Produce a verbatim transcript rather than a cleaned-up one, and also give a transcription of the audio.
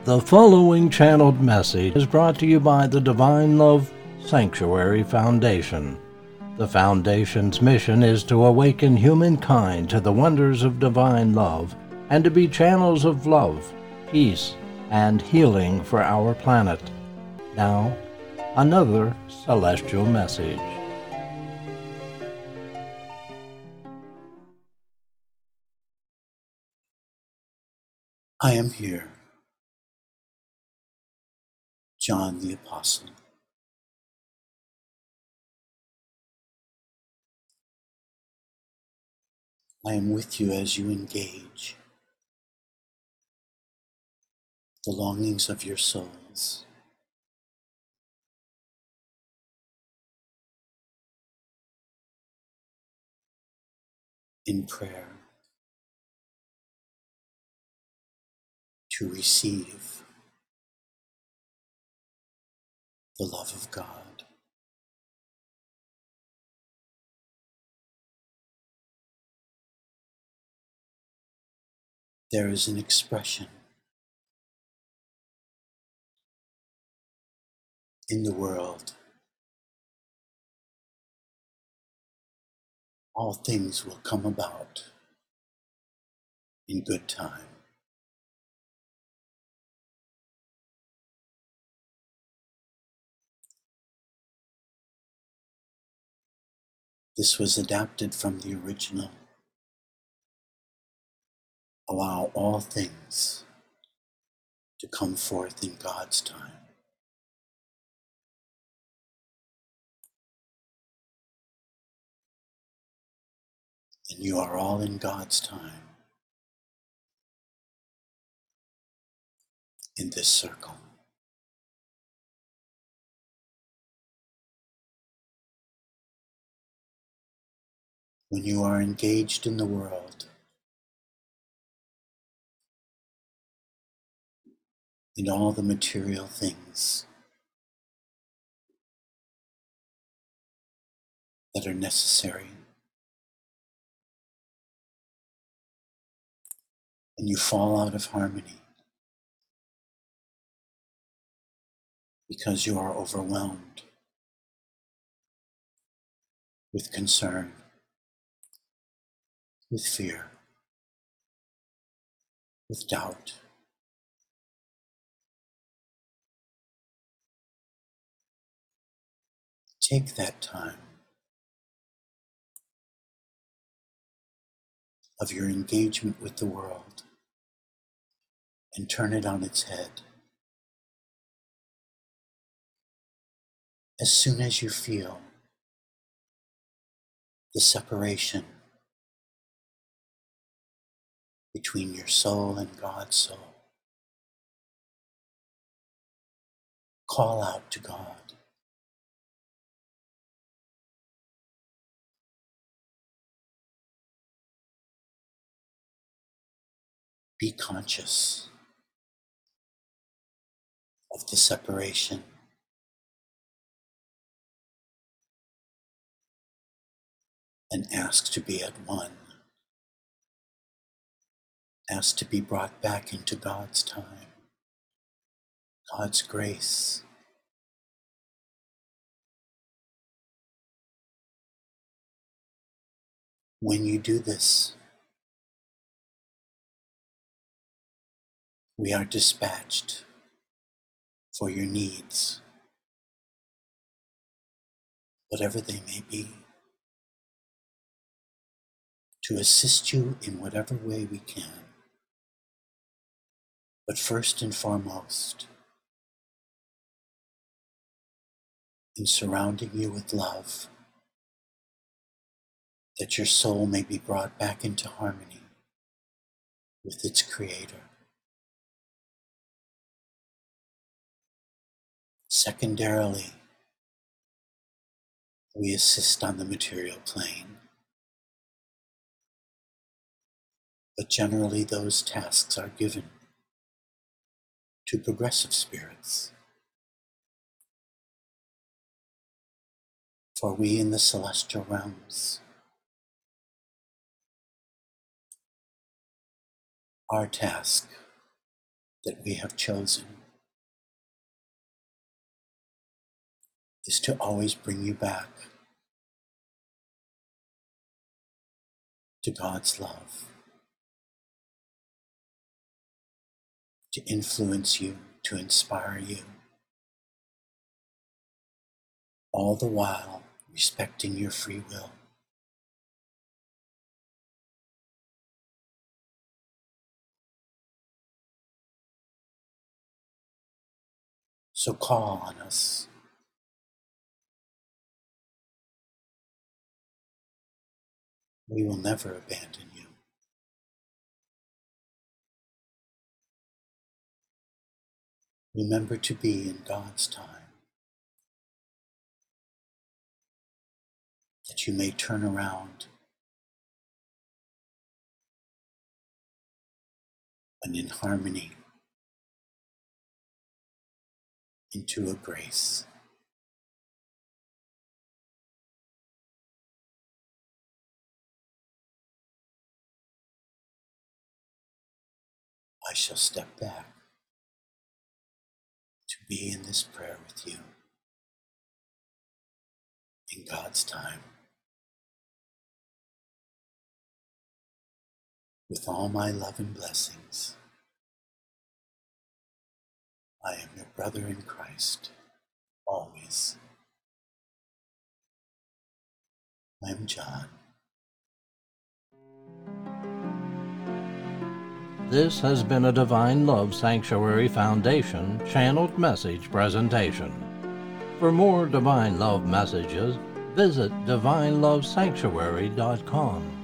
The following channeled message is brought to you by the Divine Love Sanctuary Foundation. The Foundation's mission is to awaken humankind to the wonders of divine love and to be channels of love, peace, and healing for our planet. Now, another celestial message. I am here, John the Apostle. I am with you as you engage the longings of your souls. In prayer to receive the love of God. There is an expression in the world. All things will come about in good time. This was adapted from the original. Allow all things to come forth in God's time. And you are all in God's time in this circle. When you are engaged in the world, in all the material things that are necessary, and you fall out of harmony because you are overwhelmed with concern, with fear, with doubt. Take that time of your engagement with the world and turn it on its head. As soon as you feel the separation between your soul and God's soul, call out to God. Be conscious of the separation. And ask to be at one. Ask to be brought back into God's time, God's grace. When you do this, we are dispatched for your needs, whatever they may be, to assist you in whatever way we can. But first and foremost, in surrounding you with love, that your soul may be brought back into harmony with its Creator. Secondarily, we assist on the material plane. But generally those tasks are given to progressive spirits. For we in the celestial realms, our task that we have chosen is to always bring you back to God's love, to influence you, to inspire you, all the while respecting your free will. So call on us. We will never abandon you. Remember to be in God's time, that you may turn around and in harmony into a grace. I shall step back to be in this prayer with you in God's time. With all my love and blessings, I am your brother in Christ, always. I am John. This has been a Divine Love Sanctuary Foundation channeled message presentation. For more Divine Love messages, visit divine love sanctuary dot com.